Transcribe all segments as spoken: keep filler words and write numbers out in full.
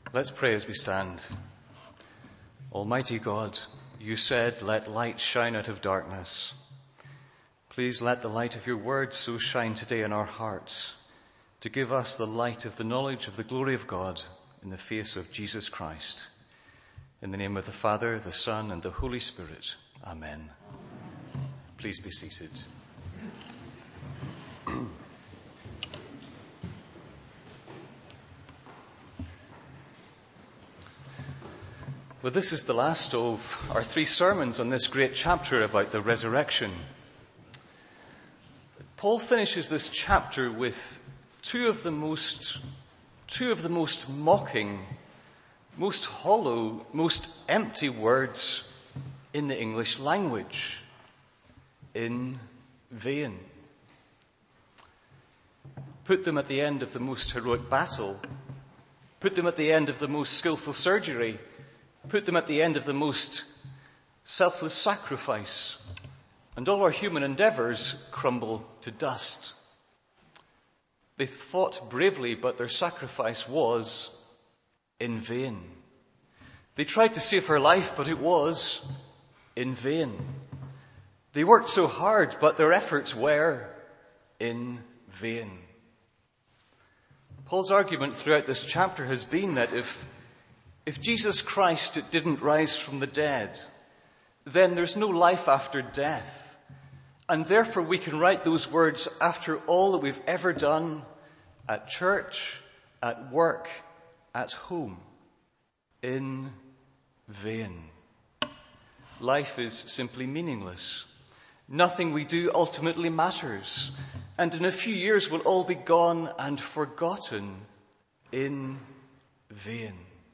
Let's pray as we stand. Almighty God, you said, let light shine out of darkness. Please let the light of your word so shine today in our hearts to give us the light of the knowledge of the glory of God in the face of Jesus Christ. In the name of the Father, the Son, and the Holy Spirit. Amen. Please be seated. Well, this is the last of our three sermons on this great chapter about the resurrection. Paul finishes this chapter with two of the most, two of the most mocking, most hollow, most empty words in the English language. In vain. Put them at the end of the most heroic battle. Put them at the end of the most skillful surgery. Put them at the end of the most selfless sacrifice, and all our human endeavours crumble to dust. They fought bravely, but their sacrifice was in vain. They tried to save her life, but it was in vain. They worked so hard, but their efforts were in vain. Paul's argument throughout this chapter has been that if If Jesus Christ didn't rise from the dead, then there's no life after death. And therefore we can write those words after all that we've ever done at church, at work, at home. In vain. Life is simply meaningless. Nothing we do ultimately matters. And in a few years we'll all be gone and forgotten in vain.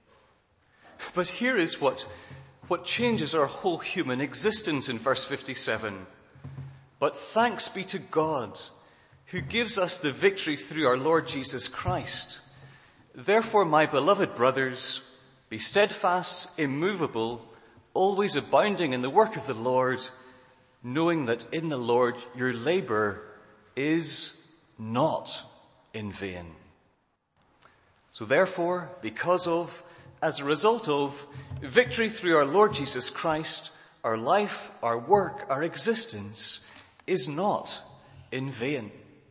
But here is what, what changes our whole human existence in verse fifty-seven. But thanks be to God, who gives us the victory through our Lord Jesus Christ. Therefore, my beloved brothers, be steadfast, immovable, always abounding in the work of the Lord, knowing that in the Lord your labor is not in vain. So therefore, because of As a result of victory through our Lord Jesus Christ, our life, our work, our existence is not in vain.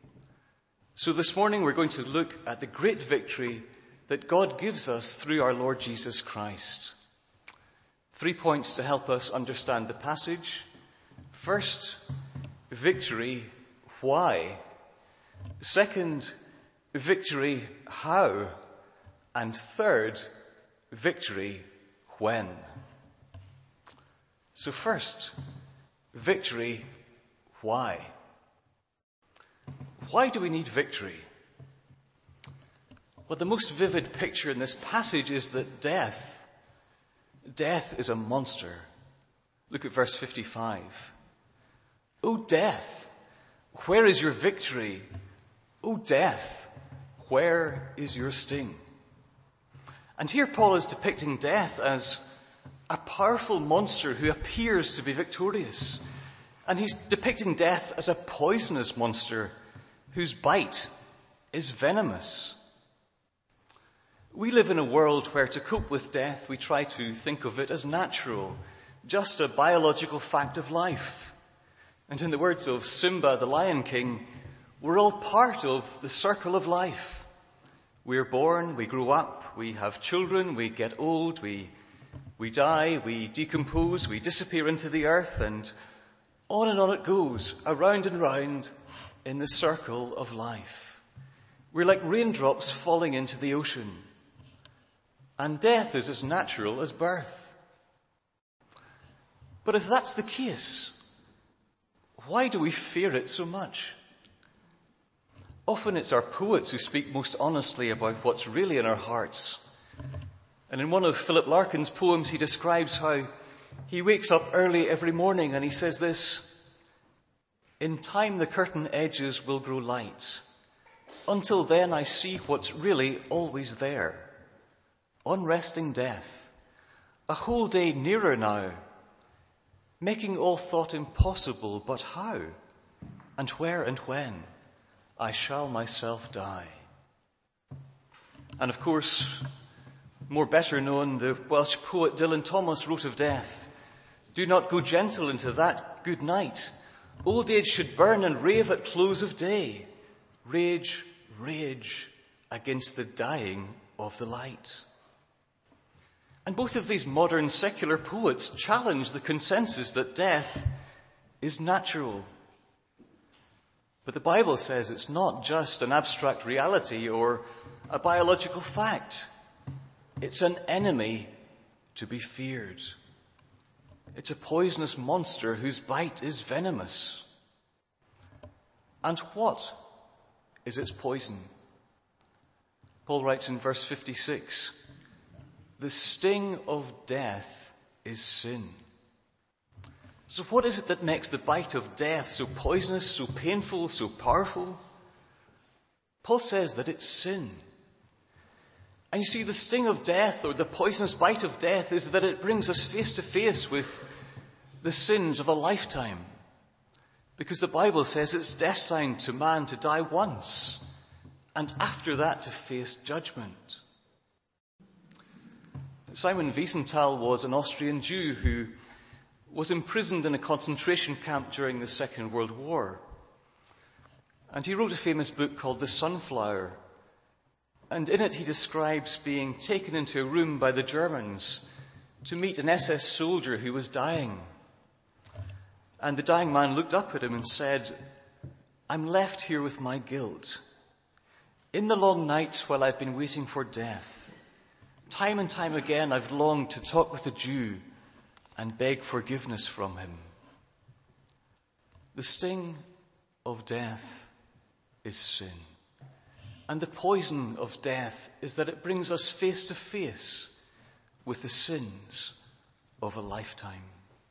So this morning we're going to look at the great victory that God gives us through our Lord Jesus Christ. Three points to help us understand the passage. First, victory, why? Second, victory, how? And third, victory, when? So first, victory, why? Why do we need victory? Well, the most vivid picture in this passage is that death, death is a monster. Look at verse fifty-five. O death, where is your victory? O death, where is your sting? And here Paul is depicting death as a powerful monster who appears to be victorious. And he's depicting death as a poisonous monster whose bite is venomous. We live in a world where to cope with death, we try to think of it as natural, just a biological fact of life. And in the words of Simba, the Lion King, we're all part of the circle of life. We're born, we grow up, we have children, we get old, we, we die, we decompose, we disappear into the earth, and on and on it goes, around and round in the circle of life. We're like raindrops falling into the ocean. And death is as natural as birth. But if that's the case, why do we fear it so much? Often it's our poets who speak most honestly about what's really in our hearts. And in one of Philip Larkin's poems, he describes how he wakes up early every morning and he says this: in time the curtain edges will grow light. Until then I see what's really always there. Unresting death, a whole day nearer now, making all thought impossible, but how, and where and when I shall myself die. And of course, more better known, the Welsh poet Dylan Thomas wrote of death, "Do not go gentle into that good night. Old age should burn and rave at close of day. Rage, rage against the dying of the light." And both of these modern secular poets challenge the consensus that death is natural. But the Bible says it's not just an abstract reality or a biological fact. It's an enemy to be feared. It's a poisonous monster whose bite is venomous. And what is its poison? Paul writes in verse fifty-six, "The sting of death is sin." So what is it that makes the bite of death so poisonous, so painful, so powerful? Paul says that it's sin. And you see, the sting of death, or the poisonous bite of death, is that it brings us face to face with the sins of a lifetime. Because the Bible says it's destined to man to die once, and after that to face judgment. Simon Wiesenthal was an Austrian Jew who was imprisoned in a concentration camp during the Second World War. And he wrote a famous book called The Sunflower. And in it he describes being taken into a room by the Germans to meet an S S soldier who was dying. And the dying man looked up at him and said, "I'm left here with my guilt. In the long nights while I've been waiting for death, time and time again I've longed to talk with a Jew and beg forgiveness from him." The sting of death is sin. And the poison of death is that it brings us face to face with the sins of a lifetime.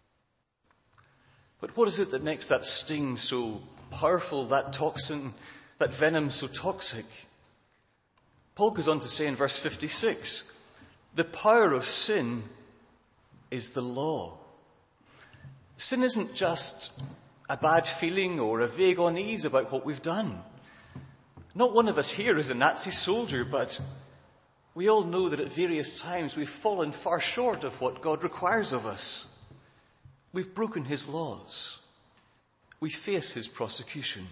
But what is it that makes that sting so powerful, that toxin, that venom so toxic? Paul goes on to say in verse fifty-six, "The power of sin is the law." Sin isn't just a bad feeling or a vague unease about what we've done. Not one of us here is a Nazi soldier, but we all know that at various times we've fallen far short of what God requires of us. We've broken his laws. We face his prosecution.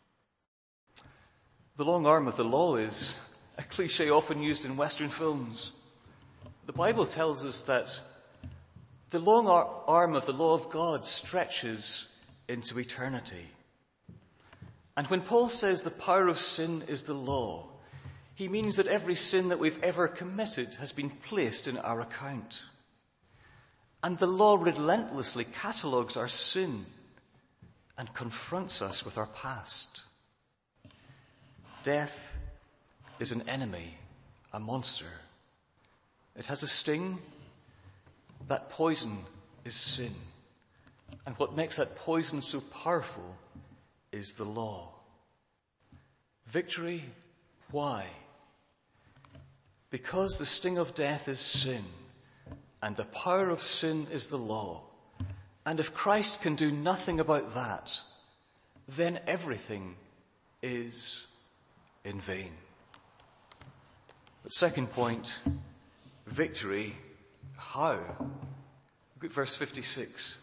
The long arm of the law is a cliche often used in Western films. The Bible tells us that the long arm of the law of God stretches into eternity. And when Paul says the power of sin is the law, he means that every sin that we've ever committed has been placed in our account. And the law relentlessly catalogues our sin and confronts us with our past. Death is an enemy, a monster. It has a sting. That poison is sin. And what makes that poison so powerful is the law. Victory, why? Because the sting of death is sin, and the power of sin is the law. And if Christ can do nothing about that, then everything is in vain. But second point, victory, how? Look at verse fifty-six.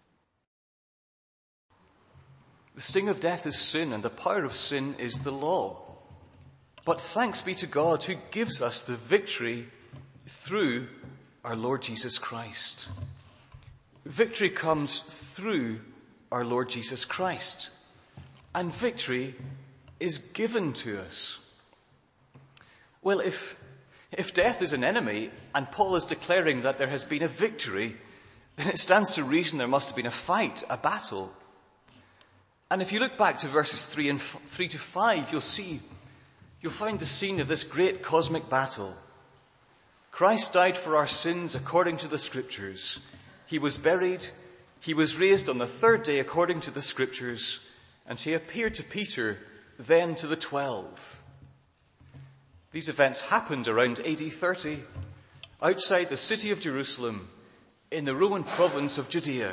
The sting of death is sin, and the power of sin is the law. But thanks be to God who gives us the victory through our Lord Jesus Christ. Victory comes through our Lord Jesus Christ. And victory is given to us. Well, if, if death is an enemy, and Paul is declaring that there has been a victory, then it stands to reason there must have been a fight, a battle. And if you look back to verses three and f- three to five, you'll see, you'll find the scene of this great cosmic battle. Christ died for our sins according to the Scriptures. He was buried. He was raised on the third day according to the Scriptures. And he appeared to Peter, then to the twelve. These events happened around A D thirty, outside the city of Jerusalem, in the Roman province of Judea.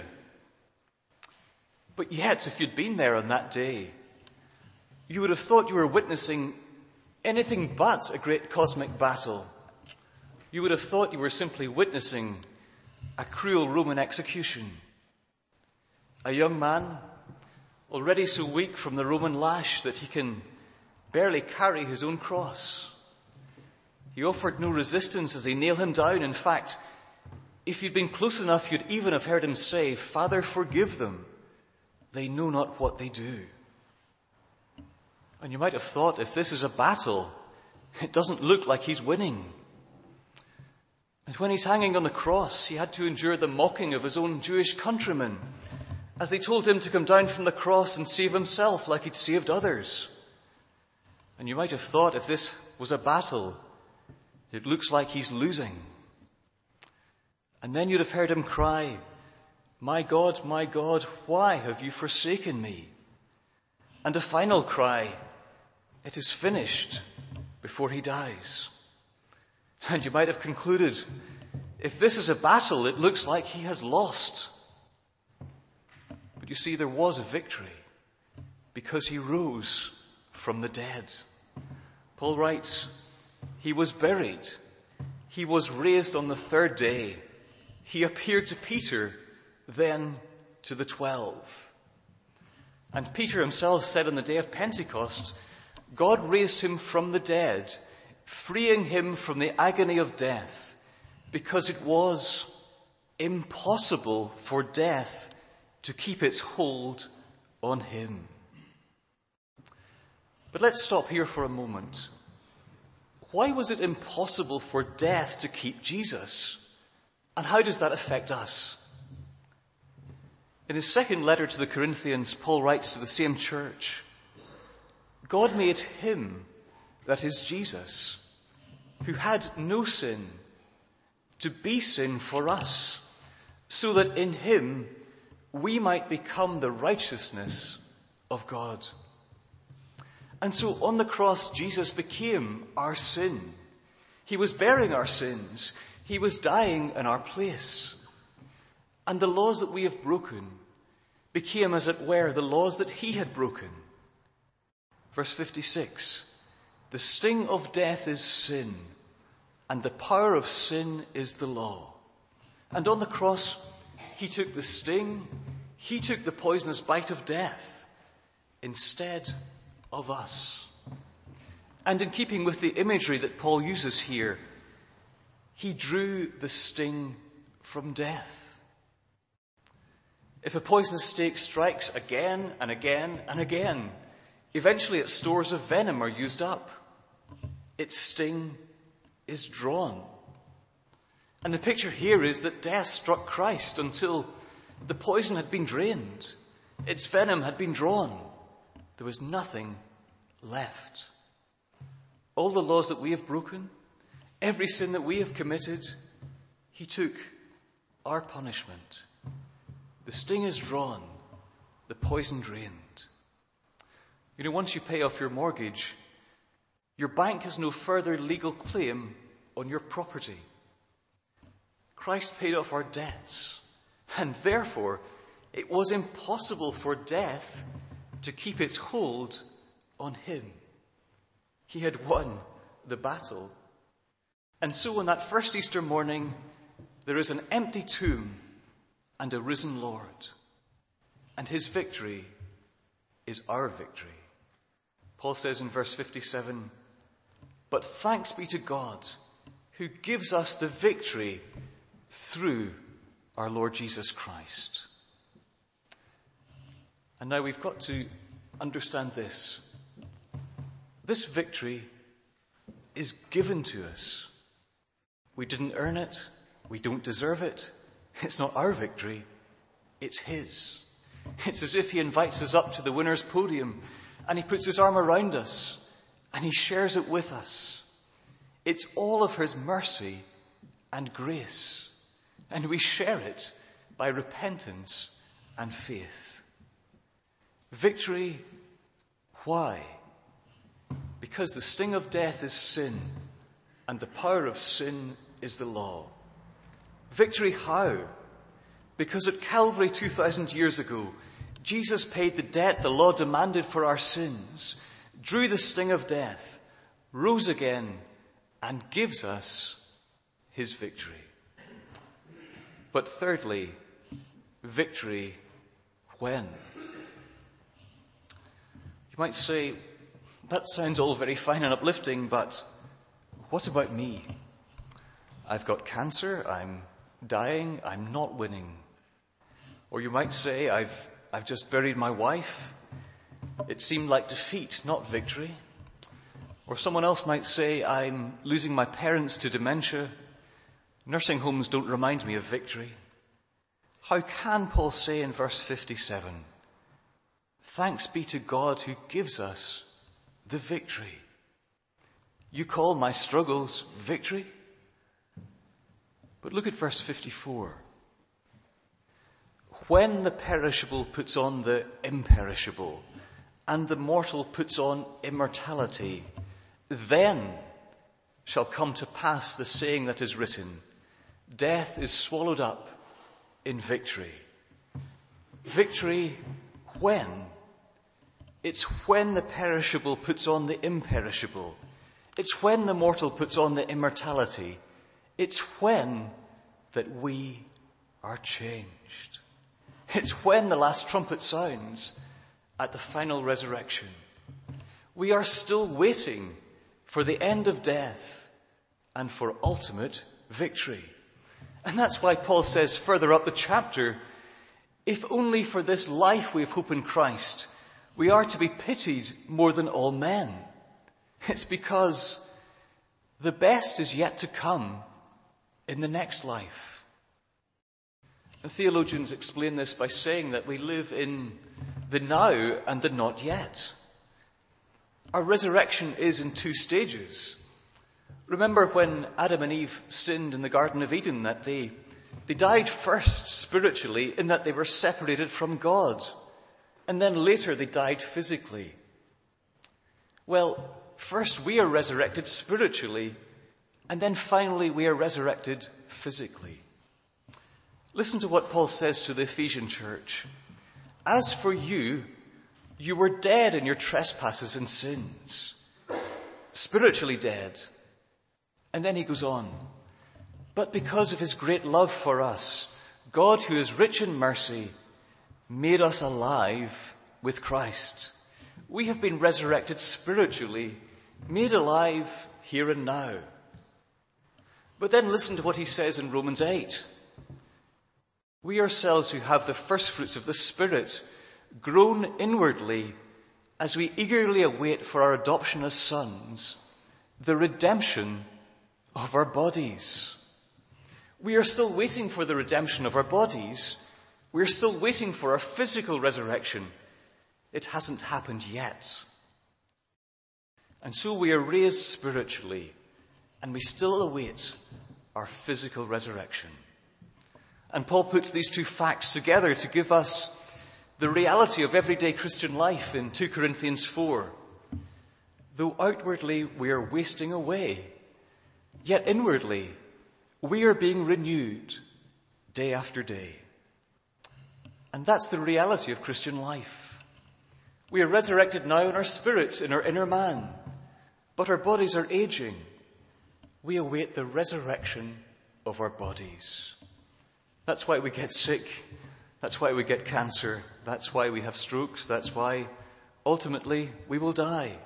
But yet, if you'd been there on that day, you would have thought you were witnessing anything but a great cosmic battle. you would have thought you were simply witnessing a cruel Roman execution. A young man, already so weak from the Roman lash that he can barely carry his own cross. He offered no resistance as they nailed him down. In fact, if you'd been close enough, you'd even have heard him say, "Father, forgive them. They know not what they do." And you might have thought, if this is a battle, it doesn't look like he's winning. And when he's hanging on the cross, he had to endure the mocking of his own Jewish countrymen as they told him to come down from the cross and save himself like he'd saved others. And you might have thought, if this was a battle, it looks like he's losing. And then you'd have heard him cry, "My God, my God, why have you forsaken me?" And a final cry, "It is finished," before he dies. And you might have concluded, if this is a battle, it looks like he has lost. But you see, there was a victory because he rose from the dead. Paul writes, he was buried. He was raised on the third day. He appeared to Peter, then to the twelve. And Peter himself said on the day of Pentecost, God raised him from the dead, freeing him from the agony of death, because it was impossible for death to keep its hold on him. But let's stop here for a moment. Why was it impossible for death to keep Jesus? And how does that affect us? In his second letter to the Corinthians, Paul writes to the same church, God made him, that is Jesus, who had no sin, to be sin for us, so that in him we might become the righteousness of God. And so on the cross, Jesus became our sin. He was bearing our sins. He was dying in our place. And the laws that we have broken became, as it were, the laws that he had broken. Verse fifty-six, the sting of death is sin, and the power of sin is the law. And on the cross, he took the sting, he took the poisonous bite of death instead of us. And in keeping with the imagery that Paul uses here, he drew the sting from death. If a poisonous snake strikes again and again and again, eventually its stores of venom are used up. Its sting is drawn. And the picture here is that death struck Christ until the poison had been drained. Its venom had been drawn. There was nothing left. All the laws that we have broken, every sin that we have committed, he took our punishment. The sting is drawn, the poison drained. You know, once you pay off your mortgage, your bank has no further legal claim on your property. Christ paid off our debts, and therefore it was impossible for death to keep its hold on him. He had won the battle. And so on that first Easter morning, there is an empty tomb and a risen Lord. And his victory is our victory. Paul says in verse fifty-seven, but thanks be to God who gives us the victory through our Lord Jesus Christ. And now we've got to understand this. This victory is given to us. We didn't earn it. We don't deserve it. It's not our victory. It's his. It's as if he invites us up to the winner's podium and he puts his arm around us and he shares it with us. It's all of his mercy and grace. And we share it by repentance and faith. Victory, why? Because the sting of death is sin, and the power of sin is the law. Victory, how? Because at Calvary two thousand years ago, Jesus paid the debt the law demanded for our sins, drew the sting of death, rose again, and gives us his victory. But thirdly, victory when? You might say, that sounds all very fine and uplifting, but what about me? I've got cancer, I'm dying, I'm not winning. Or you might say, I've, I've just buried my wife. It seemed like defeat, not victory. Or someone else might say, I'm losing my parents to dementia. Nursing homes don't remind me of victory. How can Paul say in verse fifty-seven, thanks be to God who gives us the victory? You call my struggles victory? But look at verse fifty-four. When the perishable puts on the imperishable, and the mortal puts on immortality, then shall come to pass the saying that is written, death is swallowed up in victory. Victory when? It's when the perishable puts on the imperishable. It's when the mortal puts on the immortality. It's when that we are changed. It's when the last trumpet sounds at the final resurrection. We are still waiting for the end of death and for ultimate victory. And that's why Paul says further up the chapter, if only for this life we have hope in Christ, we are to be pitied more than all men. It's because the best is yet to come in the next life. The theologians explain this by saying that we live in the now and the not yet. Our resurrection is in two stages. Remember when Adam and Eve sinned in the Garden of Eden, that they, they died first spiritually in that they were separated from God. And then later they died physically. Well, first we are resurrected spiritually, and then finally we are resurrected physically. Listen to what Paul says to the Ephesian church. As for you, you were dead in your trespasses and sins, spiritually dead. And then he goes on, but because of his great love for us, God, who is rich in mercy, made us alive with Christ. We have been resurrected spiritually, made alive here and now. But then listen to what he says in Romans eight. We ourselves who have the first fruits of the Spirit groan inwardly as we eagerly await for our adoption as sons, the redemption of our bodies. We are still waiting for the redemption of our bodies. We are still waiting for our physical resurrection. It hasn't happened yet. And so we are raised spiritually, and we still await our physical resurrection. And Paul puts these two facts together to give us the reality of everyday Christian life in two Corinthians four. Though outwardly we are wasting away, yet inwardly we are being renewed day after day. And that's the reality of Christian life. We are resurrected now in our spirit, in our inner man, but our bodies are aging. We await the resurrection of our bodies. That's why we get sick. That's why we get cancer. That's why we have strokes. That's why ultimately we will die.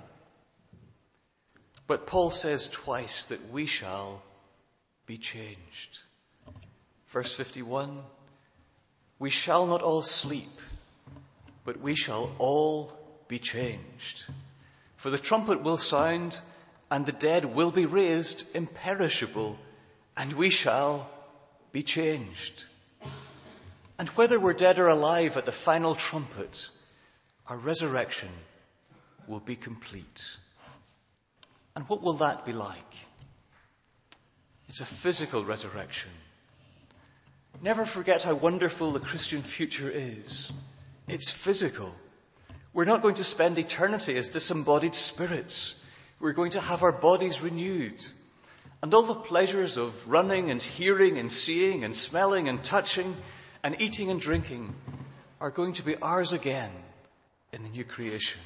But Paul says twice that we shall be changed. Verse fifty-one, we shall not all sleep, but we shall all be changed. For the trumpet will sound, and the dead will be raised imperishable, and we shall be changed. And whether we're dead or alive at the final trumpet, our resurrection will be complete. And what will that be like? It's a physical resurrection. Never forget how wonderful the Christian future is. It's physical. We're not going to spend eternity as disembodied spirits. We're going to have our bodies renewed. And all the pleasures of running and hearing and seeing and smelling and touching and eating and drinking are going to be ours again in the new creation.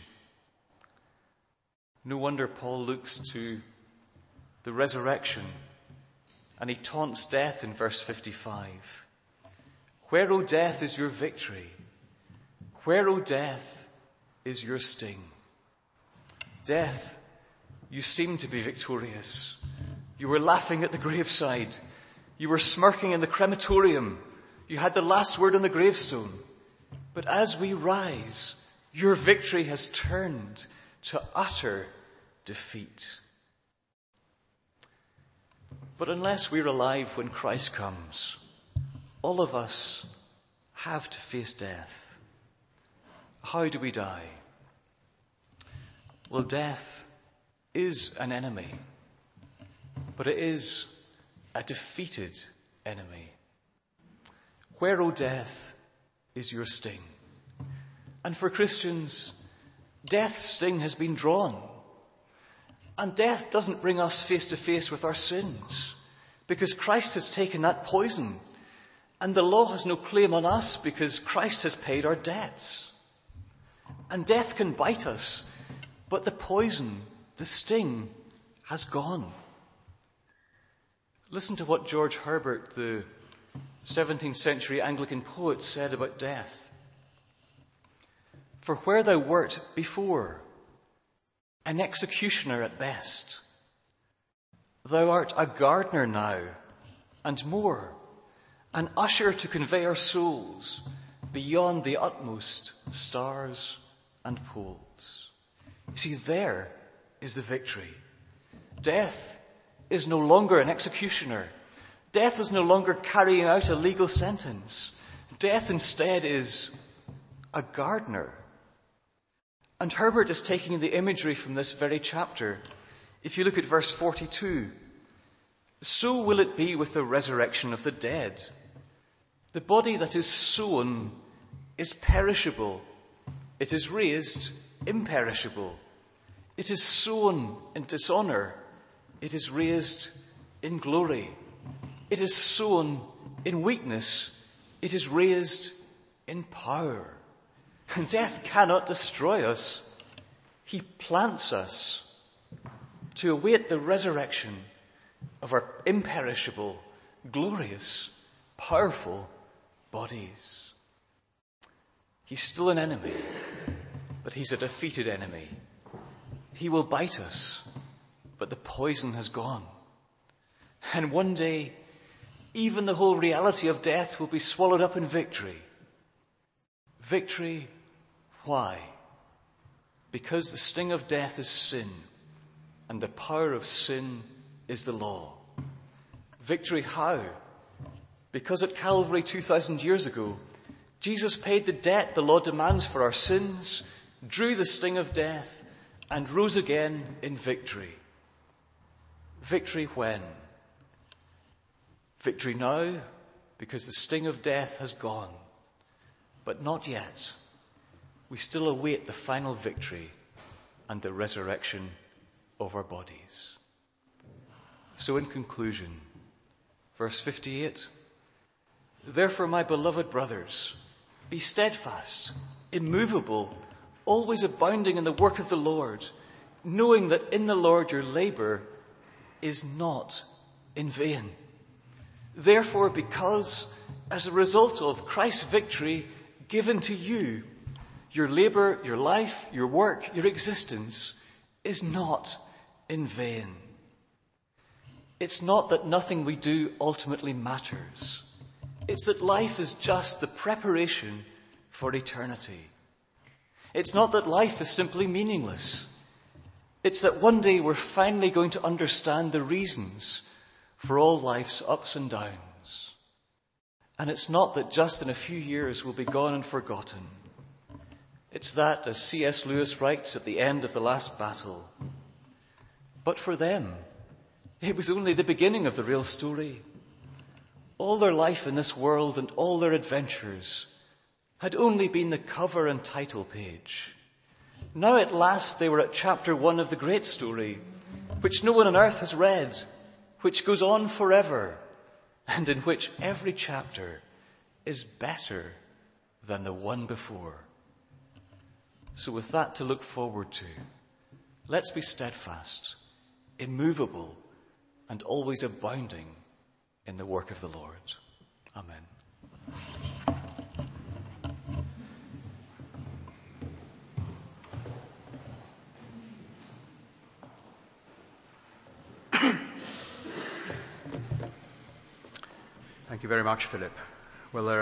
No wonder Paul looks to the resurrection and he taunts death in verse fifty-five. Where, O death, is your victory? Where, O death, is your sting? Death, you seemed to be victorious. You were laughing at the graveside. You were smirking in the crematorium. You had the last word on the gravestone. But as we rise, your victory has turned to utter defeat. But unless we're alive when Christ comes, all of us have to face death. How do we die? Well, death is an enemy, but it is a defeated enemy. Where, O death, is your sting? And for Christians, death's sting has been drawn. And death doesn't bring us face to face with our sins, because Christ has taken that poison, and the law has no claim on us because Christ has paid our debts. And death can bite us, but the poison, the sting, has gone. Listen to what George Herbert, the seventeenth century Anglican poet, said about death. For where thou wert before, an executioner at best, thou art a gardener now, and more, an usher to convey our souls beyond the utmost stars and poles. You see, there is the victory. Death is no longer an executioner. Death is no longer carrying out a legal sentence. Death instead is a gardener. And Herbert is taking the imagery from this very chapter. If you look at verse forty-two, so will it be with the resurrection of the dead. The body that is sown is perishable. It is raised imperishable. It is sown in dishonor. It is raised in glory. It is sown in weakness. It is raised in power. And death cannot destroy us. He plants us to await the resurrection of our imperishable, glorious, powerful bodies. He's still an enemy, but he's a defeated enemy. He will bite us, but the poison has gone. And one day, even the whole reality of death will be swallowed up in victory. Victory, why? Because the sting of death is sin, and the power of sin is the law. Victory, how? Because at Calvary two thousand years ago, Jesus paid the debt the law demands for our sins, drew the sting of death, and rose again in victory. Victory when? Victory now, because the sting of death has gone. But not yet. We still await the final victory and the resurrection of our bodies. So in conclusion, verse fifty-eight, therefore, my beloved brothers, be steadfast, immovable, always abounding in the work of the Lord, knowing that in the Lord your labor is not in vain. Therefore, because as a result of Christ's victory given to you, your labor, your life, your work, your existence is not in vain. It's not that nothing we do ultimately matters. It's that life is just the preparation for eternity. It's not that life is simply meaningless. It's that one day we're finally going to understand the reasons for all life's ups and downs. And it's not that just in a few years we'll be gone and forgotten. It's that, as C S Lewis writes at the end of The Last Battle, but for them, it was only the beginning of the real story. All their life in this world and all their adventures had only been the cover and title page. Now at last they were at chapter one of the great story, which no one on earth has read, which goes on forever, and in which every chapter is better than the one before. So with that to look forward to, let's be steadfast, immovable, and always abounding in the work of the Lord. Amen. Thank you very much, Philip. Well, there